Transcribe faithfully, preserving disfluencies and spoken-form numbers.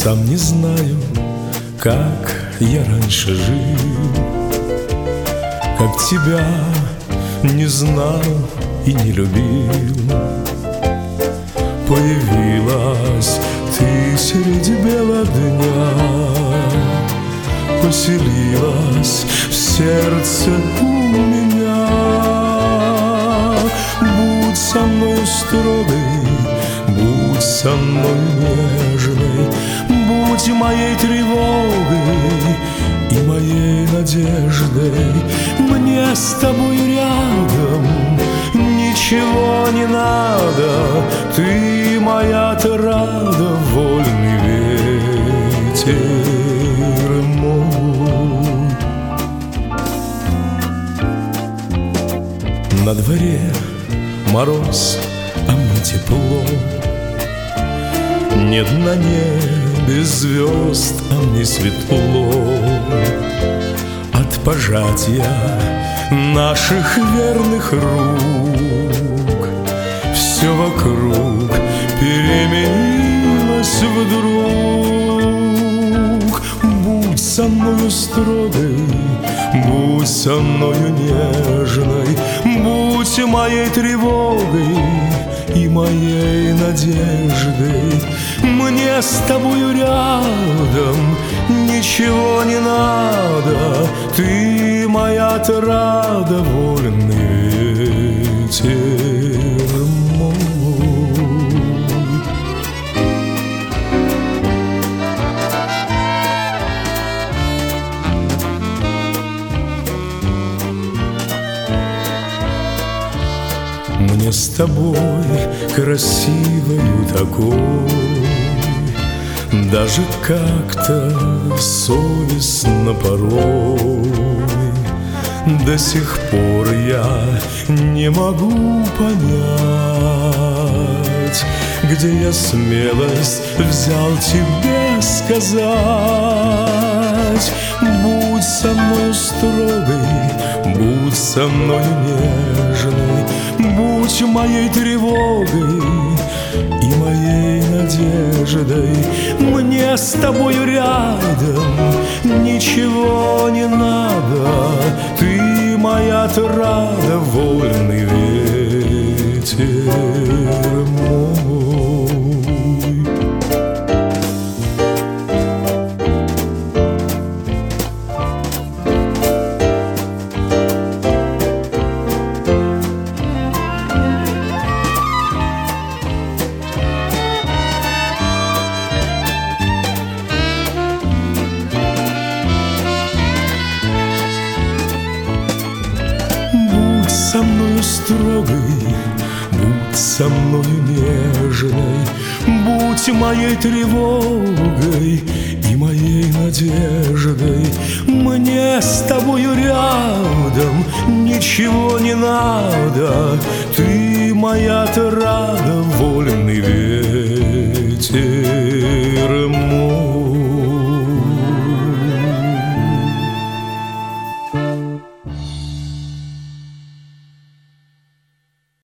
Сам не знаю, как я раньше жил, как тебя не знал и не любил. Появилась ты среди бела дня, поселилась в сердце у меня. Будь со мной строгой, будь со мной нежной, будь моей тревогой и моей надеждой. Мне с тобой рядом ничего не надо, ты моя отрада, вольный ветер мой. На дворе мороз, а мне тепло. Нет на небе звезд, а мне светло. От пожатия наших верных рук все вокруг переменилось вдруг. Будь со мною строгой, будь со мною нежной, будь моей тревогой и моей надеждой. Мне с тобою рядом ничего не надо, ты моя отрада, вольный ветер мой. Мне с тобой красивою такой даже как-то совестно порой. До сих пор я не могу понять, где я смелость взял тебе сказать. Будь со мной строгой, будь со мной нежной, будь моей тревогой и моей надеждой. Мне с тобою рядом ничего не надо, ты моя отрада, вольный ветер мой. Со мною строгой, будь со мною нежной, будь моей тревогой и моей надеждой. Мне с тобою рядом ничего не надо, ты моя отрада, вольный ветер